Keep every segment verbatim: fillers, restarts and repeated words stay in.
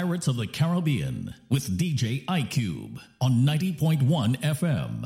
Pirates of the Caribbean with D J iCube on ninety point one F M.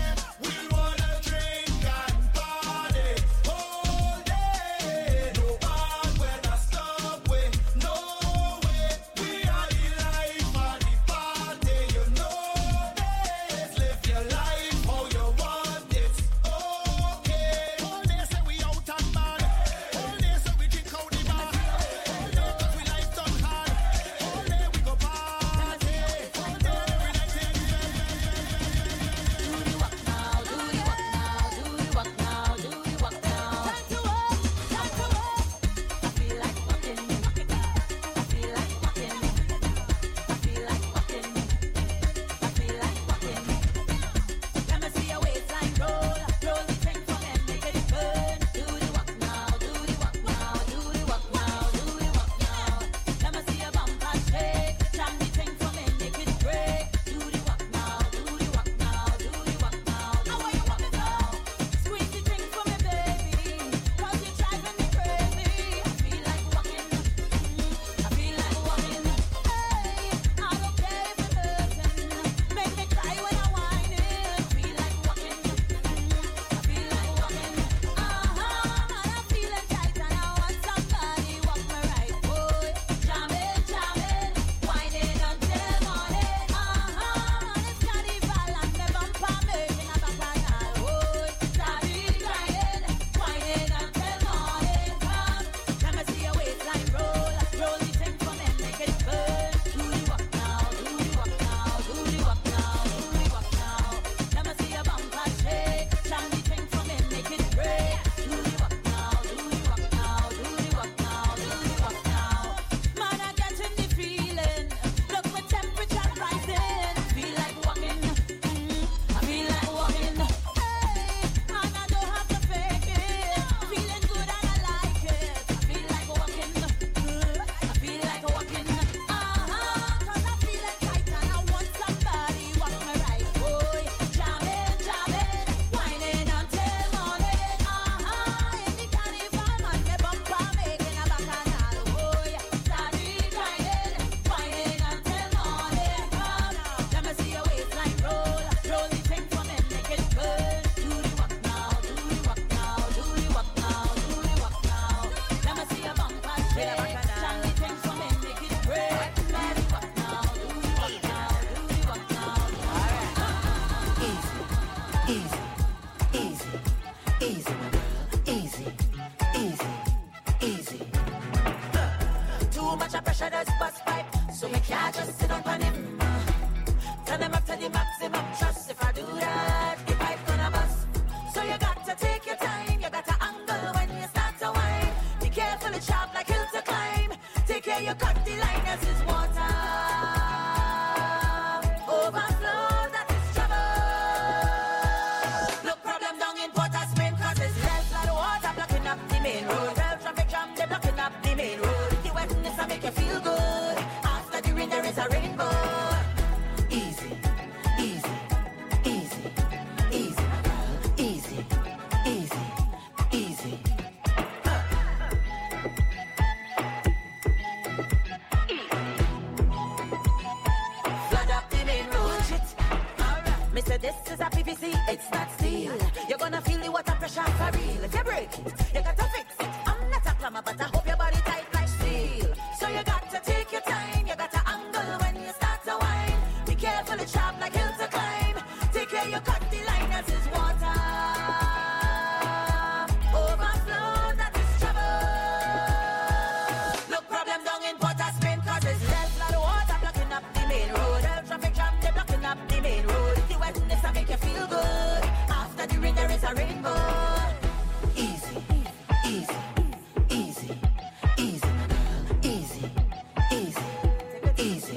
Nobody it's not steel. You're gonna feel the water pressure for real. If you break it, you gotta fix it. I'm not a plumber, but I hope your body tight like steel. So you got to take your time. You got to angle when you start to whine. Be careful, it's sharp like hill to climb. Take care, you cut the line as is water. Overflow, that is trouble. Look, problem down in Port of Spain, cause it's less lot of water blocking up the main road. El traffic jam, they blocking up the main road. The wetness that make you feel good. After the rain, there is a rainbow. Easy, easy, easy, easy, easy, easy, easy,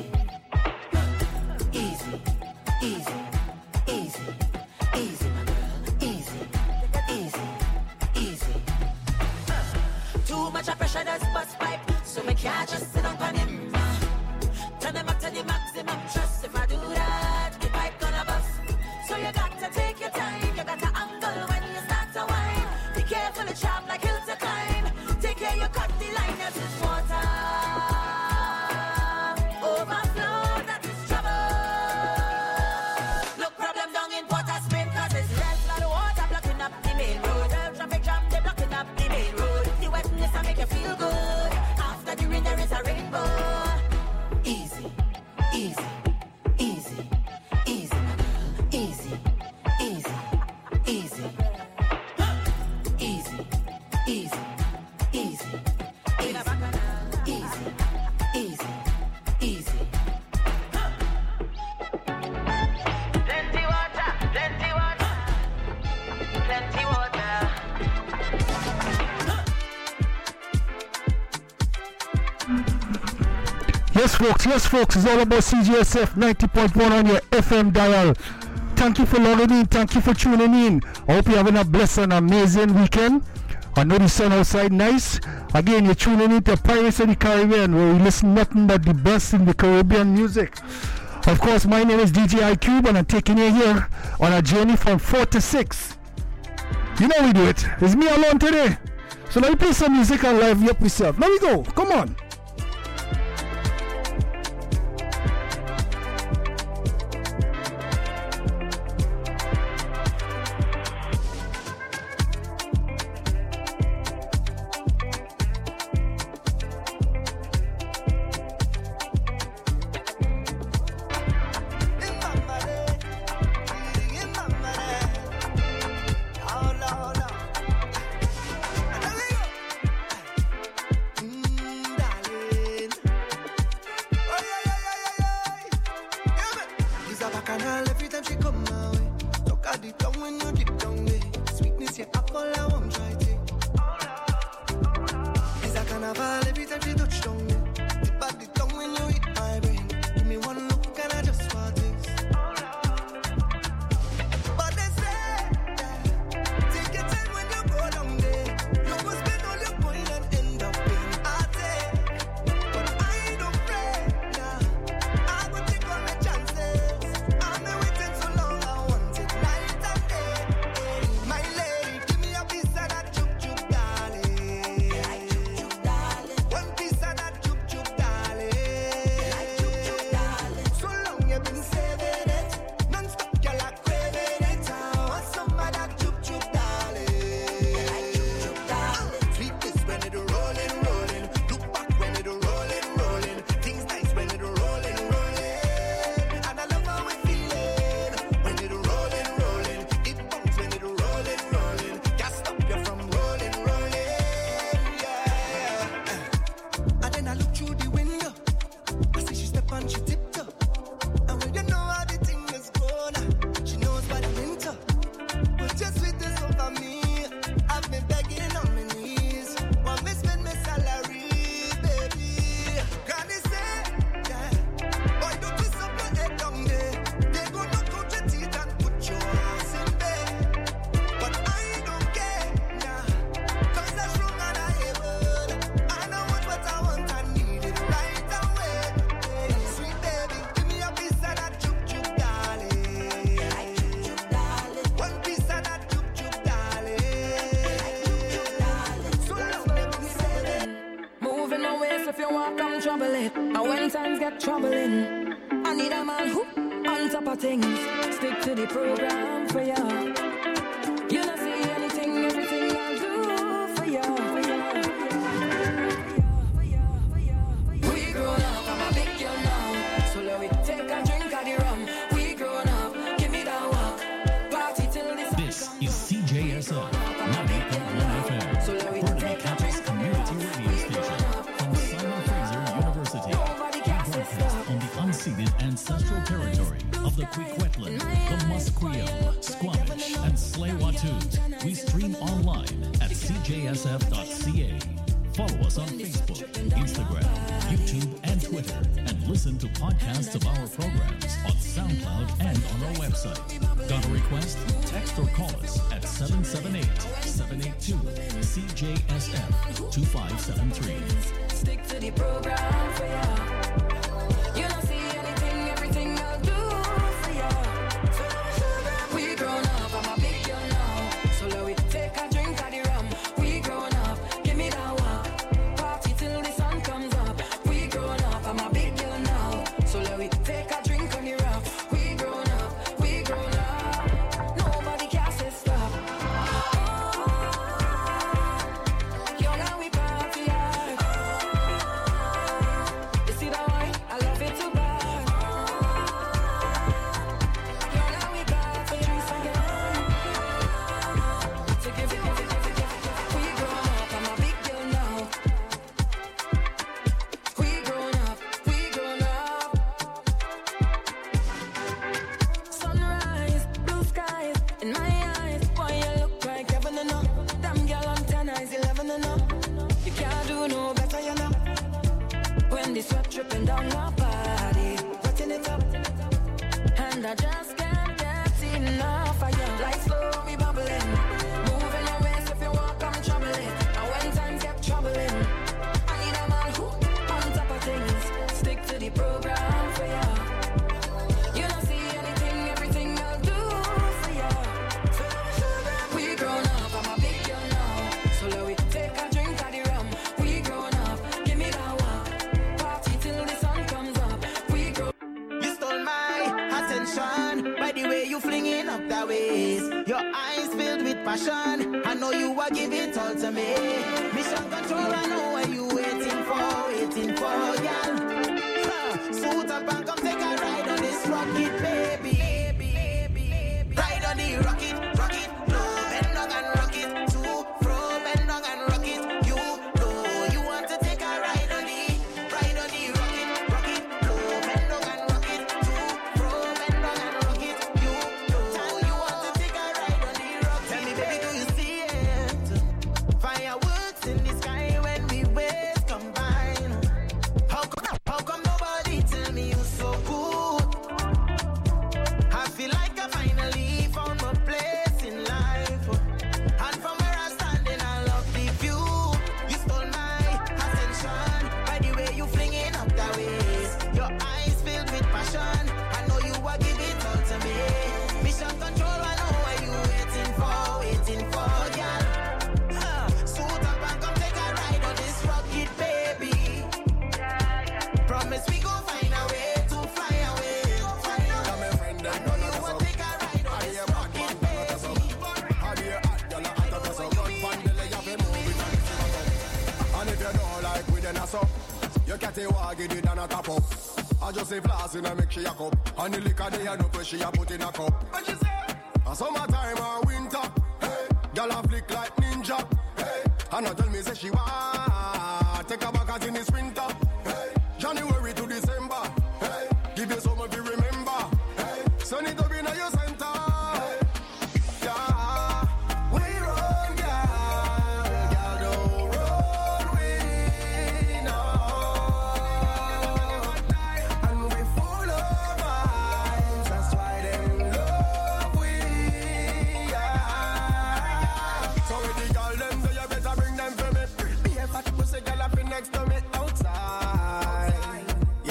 easy, easy, easy, easy, my girl, easy, easy, easy. Too much of pressure does bust pipe, so me can't just sit on him. Turn them up to the maximum trust. If I do that, the pipe gonna bust. So you got to take your time, you got to angle when you start to whine. Be careful, it's sharp like hill to climb. Take care, you cut the line as it's water. Overflow, that is trouble. Look, problem down in Port of Spain, cause it's less lot of water blocking up the main road. El traffic jam, they blocking up the main road. The wetness that make you feel good. After the rain, there is a rainbow. Easy, easy, easy, easy, my girl, easy, easy, easy, easy, easy, easy, easy, easy, easy, easy. Plenty water, plenty water, plenty water. Yes, folks, yes, folks, it's all about C G S F ninety point one on your F M dial. Thank you for logging in, thank you for tuning in. I hope you're having a blessed and amazing weekend. I know the sun outside nice. Again, you're tuning in to Pirates of the Caribbean, where we listen nothing but the best in the Caribbean music. Of course, my name is D J iCube, and I'm taking you here on a journey from four to six. You know we do it. It's me alone today. So let me play some music and live you up yourself. Let me go. Come on. trouble it. And when times get troubling, I need a man who On top of things, stick to the program for ya. You don't see anything, everything I'll do for ya. We grown up, I'm a big girl now. So let me take a drink of the rum. We grown up, give me that walk. Party till the sun. This is C J S F ninety point one F M, So let me Burnaby take a Campus drink Community Radio Station from Simon Fraser University. Nobody We can say broadcast stop. on the unceded ancestral territory of the Kwikwetlin, the Musqueam, Squamish, and Tsleil-Waututh. We stream online at c j s f dot c a. Follow us on Facebook, Instagram, YouTube, and Twitter, and listen to podcasts of our programs on SoundCloud and on our website. Got a request? Text or call us at seven seven eight, seven eight two, C J S F two five seven three. Stick to the program for ya. You don't see anything, everything I'll do for ya. We grown up, I'm a big girl now. So let me take a drink of the rum. We grown up, give me that walk. Party till the sun comes up. We grown up, I'm a big girl now. So let me take a drink of the rum. We grown up, we grown up. Nobody can say stop. Young and we party hard. You see that wine? I love it too bad. Young and we party drinks again. So give it, give it, give it, give it. We grown up, I'm a big girl now. We grown up, we grown up. Sunrise, blue skies in my eyes. Boy, you look like heaven and up. Damn girl on ten eyes, eleven and up. You can't do no better, you know. When the sweat dripping down my body, wetting it up, and I just can't get enough of you. Like slow, me bubbling, moving your waist if you walk, I'm troubling. And when times get troubling, I need a man who on top of things, stick to the program for ya. You don't see anything, everything I'll do for ya. We grown up, I'm a big girl now. So let me take a drink of the rum. We grown up, give me that walk. Party till the sun comes up. We grown. You stole my attention by the way you flinging up that waist. Your eyes filled with passion. I know you are giving it all to me. Mission control, I know what you waiting for, waiting for, girl. Huh. Suit up and come take a ride on this rocket, baby. Ride on the rocket, rocket, no, bend down and rock it. Two, fro, bend down and rock it. You know you want to take a ride on the, ride on the rocket, rocket, no, bend down and rock it. Two, fro, bend down and rock it. You know you want to take a ride on the rocket. Tell me, baby, do you see it? Fireworks in the sky when we waves combine. How come, how come nobody tell me you so good? I feel like I finally found my place in life. And from where I'm standing, I love the view. You stole my attention by the way you flinging up that waist. Your eyes filled with passion. I know you are giving all to me. Mission control, I know what you waiting for, waiting for, girl. Huh. Suit up and come take a ride on this rocket, baby. Promise we gon' find a way to fly away. I know you want to take a ride on this rocket, baby. And if you don't like we then a sup, you can't take what get it and a top up. I just say floss in a make she a cup. And the liquor they a no where she a put in a cup. And she say, a summertime or winter, hey, girl a flick like ninja, hey. And I tell me say she want take a back as in the sprinter, hey. January to December, hey, give you something to remember, hey. Send it up in your center, hey. Yeah, we run, girl, girl don't run we no. And we full of vibes, that's why them love we, yeah. So with the girl them say you better bring them for me. Be a fat pussy girl up in next to me outside.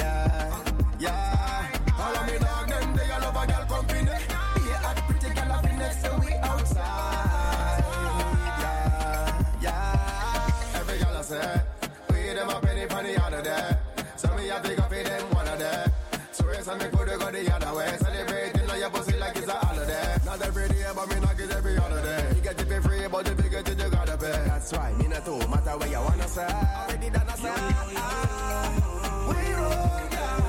matter where you wanna say. Already done a say. We roll, girl.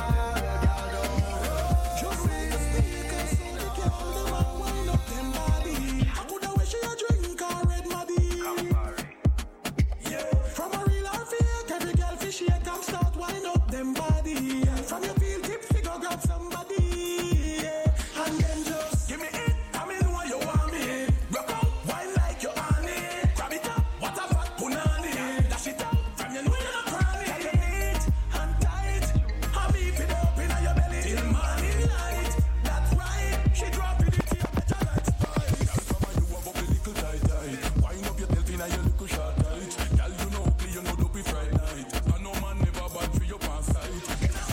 Just see the speakers, see the girl, the man wind up them body. I coulda wish she a drink or red muddy. Yeah. From a real or fake, every girl fish shake and start wind up them body. From your feel tip, figure grab somebody. Yeah. And then just give me it, I mean what you want me. Rock out, wine like you're on it. Grab it up, what a fat punani. Dash it up, from your know you're not cranny. Take it neat and tight, and beef it up in your belly till morning light. That's right, she drop it in your better like Sprite. Girl, from a you have up a little tight tight. Wind up your tail fin and your little short tight. Girl, you know ugly, you know dopey Friday night. I know man never bad for your past sight.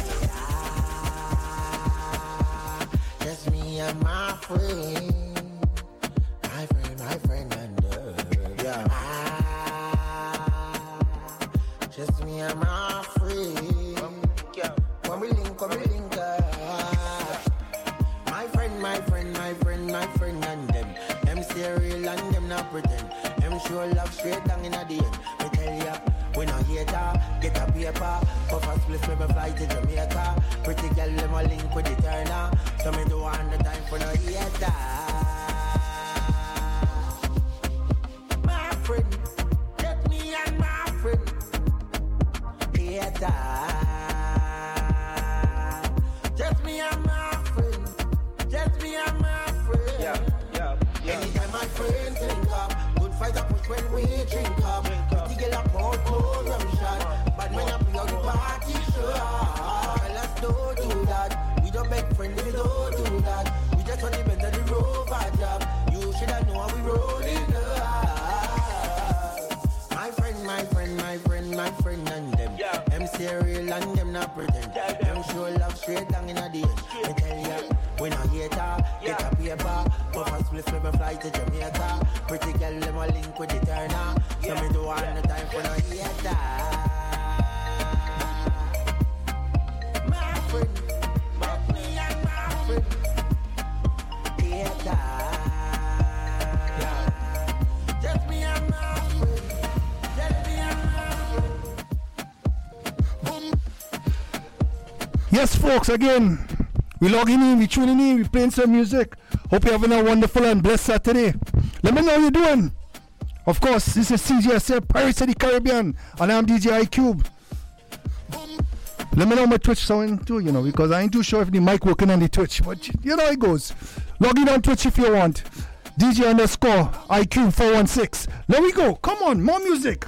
Just me and my friend, my friend, my friend, and uh, yeah. Ah, just me and my friend. When we link, when we link up. My friend, my friend, my friend, my friend, and them. Them say real and them not pretend. Them show love straight down in the end. Me tell ya, we no hater. Get a paper, puff a split, me fly to Jamaica. Pretty girl, them a link with the turner. So me do want the time for no hater. My friend, get me and my friend. Hater. Just me and my friend. Just me and my friend. Yeah, yeah, yeah. Anytime my friends link up, good fight a push when we drink up. Pretty girl a pour cold rum shot. Bad man a play out the party show. Let's don't do that. We don't beg friends, we don't do that. We just want the bend of the rover job. You should have known how we rolling up. My friend, my friend, my friend, my friend and them. Them say real and them not pretend. Them show love straight down in the end. Me tell ya, we no hater. Get a paper, puff a split, me fly to Jamaica. Pretty girl, them a link with the turner. So me do want the time for no hater. My friend, but me and my friend. Hater. Just me and my friend. Just me and my friend. Yes, folks, again, we logging in, we tuning in, we playing some music. Hope you're having a wonderful and blessed Saturday. Let me know how you're doing. Of course, this is C J S F, Pirates of the Caribbean, and I'm D J iCube. Let me know my Twitch sound too, you know, because I ain't too sure if the mic working on the Twitch, but you know how it goes. Log in on Twitch if you want. D J underscore iCube four one six. There we go. Come on, more music.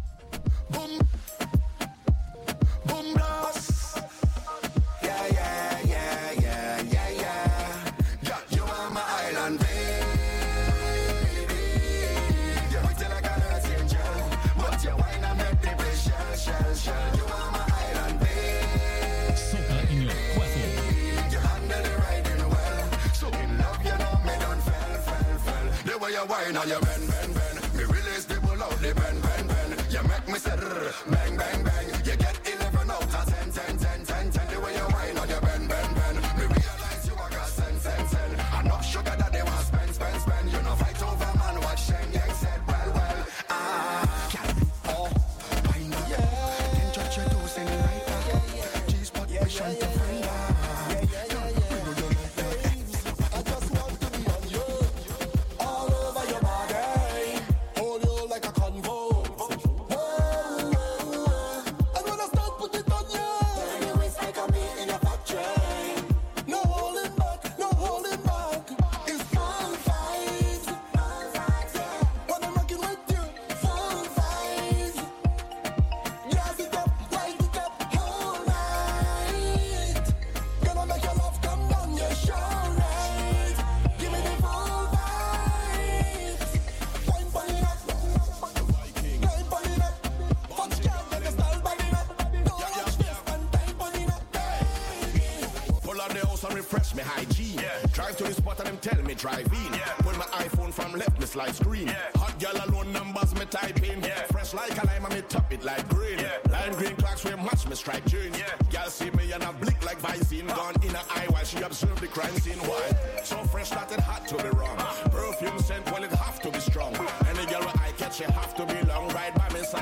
Yeah, yeah, yeah, yeah, yeah, yeah. Yeah, you are my island baby. You're pretty like an earth angel, but your wine and make the place shell, shell, shell. You are my island baby. Soca in your cuerpo. You handle the riding well, so in love you know me don't fell, fell, fell. The way you wine and you bend, bend, bend. Me release the bull out the bend, bend, bend. You make me say bang, bang, bang. You get eleven out of ten, ten, ten, ten, ten. The way you wine and you bend, bend, bend. Me realize you a got sense, sense, sense. I know sugar that they want spend, spend, spend. You know fight over man, what Sheng Yang said. Well, well, ah, oh, wine up, yeah. Then touch your toes in the right back. G-spot mission to find out. I just want to be on you, all over your body, hold you like a convo. And when I start put it on you, turn your waist like a meat in a factory. No holding back, no holding back. It's fun vibes, fun vibes, yeah. When I'm rocking with you, fun vibes. Gas it up, light it up, all night. Gonna make your love come down your right. Give me the full vibes. Wine bunny up, wine bunny up. Fuck can't get the style bunny up. Don't watch this and time bunny up. Pull out the house and refresh me hygiene. Drive to the spot and them tell me drive in. Pull my iPhone from left, me slide screen. Hot girl alone numbers me type in. Fresh like a lime and me top it like green. Lime green clocks we match me strike jeans. Girl see me and I blink like Visine. Gone in her eye while she observe the crime scene. Why? So fresh that it had to be wrong. Perfume scent, well it have to be strong. Any girl with eye catch, she have to be long. Ride by me side.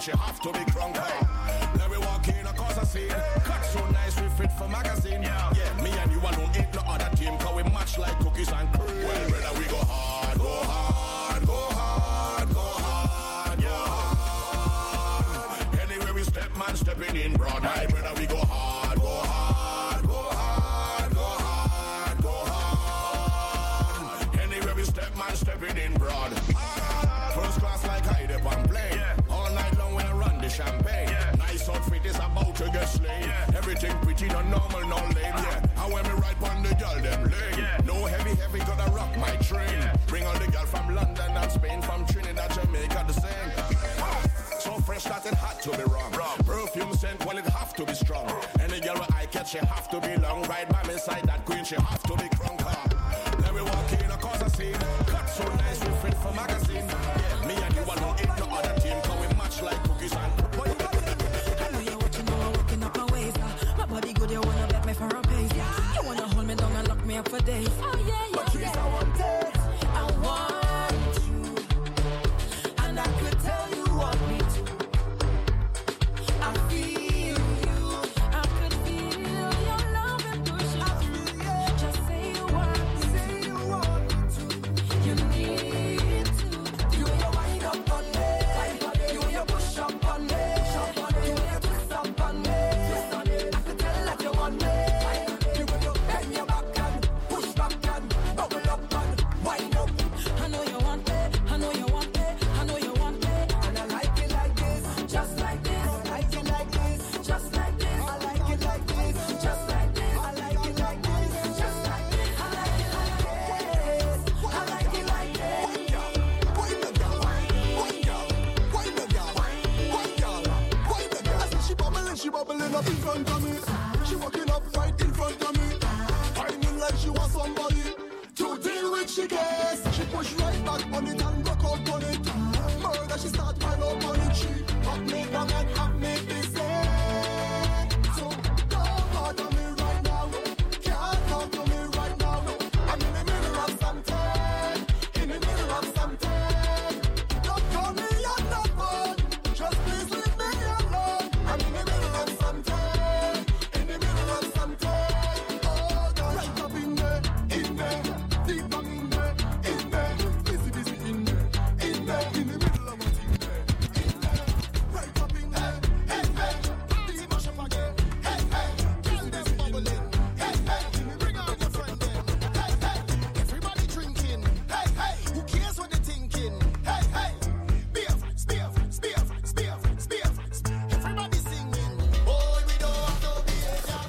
she have to be crunk. Let me walk in, I cause a scene. Cut so nice, we fit for magazine. Yeah, yeah, me and you alone ain't no other team. Cause we match like cookies and cream. Well, brother, we go hard, go hard, go hard, go hard, go hard. Anywhere we step, man, stepping in broad. My brother, we go hard, go hard, go hard, go hard, go hard. Anywhere we step, man, stepping in broad. First class like I dip and play. All night long when I run the champagne. Nice outfit is about to get slain. Everything pretty, no normal, no lame. Yeah, and when me ride on the girl, them lame. No heavy, heavy, gonna rock my train. Bring all the girl from London and Spain, from Trinidad, Jamaica, the same. So fresh that it had to be wrong. Perfume scent, well it have to be strong. Any girl where I catch, she have to be long. Right by my side, that queen, she have to be crunk. Let me walk in, I cause a scene. Cut so nice, we fit for magazine. Yeah, me and you alone ain't no other team. Cause we match like cookies and I know you're watching, now I'm walking up my ways. Uh. My body good, you wanna bet me for a pace. Yeah. You wanna hold me down and lock me up for days. Oh yeah, yeah, but yeah. I want it, I want you, and I could tell you want me to. I feel you, I could feel your love and push it. I feel you. Just say you want me, say you want me to. You need to. You you wind up on me, you you push up on me, you you twist up on me. I could tell that you want me. You will you bend your back and push back and bubble up and wind up. I know you want me, I know you want me, I know you want me, and I like it like this, just like this. I like it like this, just like this. I like it like this, just like this. I like it like this, just like this. I like it like this, I like it like this. Wind the girl, wind girl, wind the girl, wind girl, wind the girl. I see she bubbling, she bubbling up in front of me. She walking up right in front of me. Whining like she wants somebody to deal with. She gets, she push right back on it and rock out on it. Murder, she start pile up on it. She have me down and have me busy. So don't bother me right now. Can't talk to me right now. I'm in the middle of something. In the middle of something. Don't call me on the phone. Just please leave me alone. I'm in the middle of something. In the middle of something. Oh God. Right up in there, in there. Deep down in there, in there. Busy, busy in there, in there. In the middle of a thing there, in there. Right up in there, hey, hey. Busy mash up again, hey, hey. Busy, busy bubbling, hey, hey. Bring out your friend then, hey, hey. Everybody drinking, hey, hey. Who cares what they're thinking, hey, hey. Spiff, spiff, spiff, spiff, spiff. Everybody singing. Boy, we don't have no behavior.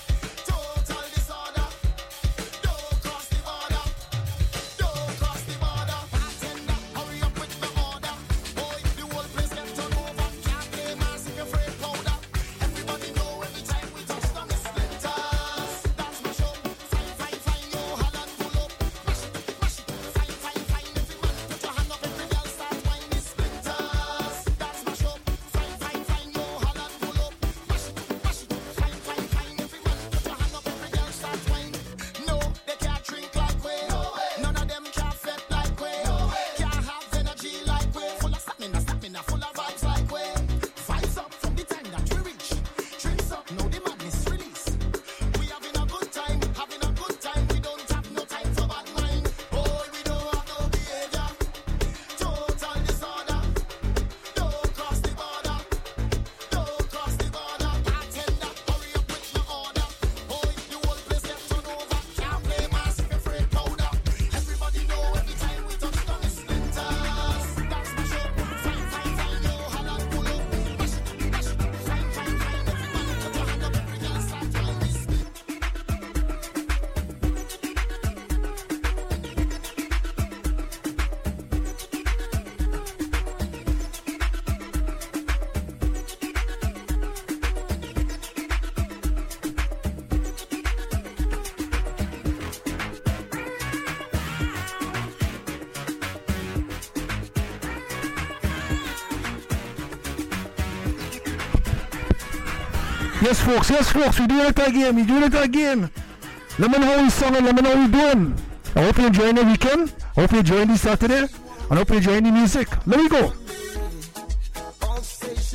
Total disorder. Don't cross the border. Don't cross the border. Bartender, hurry up with the order. Boy, the whole place get turned over. Can't play massive, you're afraid powder. Everybody know every time we touch down the splinters. That's my show. Fine, fine, fine, yo, Holland pull up. Mash it, mash it. Fine, fine, fine. Every man put your hand up, every girl start whining splinters. That's my show. Fine, fine, fine, yo, Holland pull up. Mash it, mash it. Fine, fine, fine. Every man put your hand up, every girl start whining. No, they can't drink like we. None of them can fret like we. Can't have energy like we. Full of stamina, stamina, full of vibes like we. Vibes up from the time that we reach. Drinks up, now the madness release. We having a good time, having a good time. We don't have no time for bad mind. Boy, we don't have no behavior. Total disorder. Don't cross the border. Don't cross the border. Bartender, hurry up with my order. Boy, the whole place get turned over. Can't play massive, afraid powder. Everybody know every time we touch down the splinters. That's my show. Fine, fine, fine, yo, Holland pull up. Mash it, mash it. Fine, fine, fine. Every man put your hand up, every girl start whining. Yes, folks. Yes, folks. We're doing it again. We're doing it again. Let me know how we song and let me know how we doing. I hope you're enjoying the weekend. I hope you're enjoying the Saturday. And I hope you're enjoying the music. Let me go. All station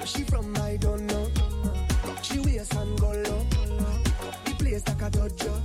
she from I don't know. She wears and go low. The place like a dojo.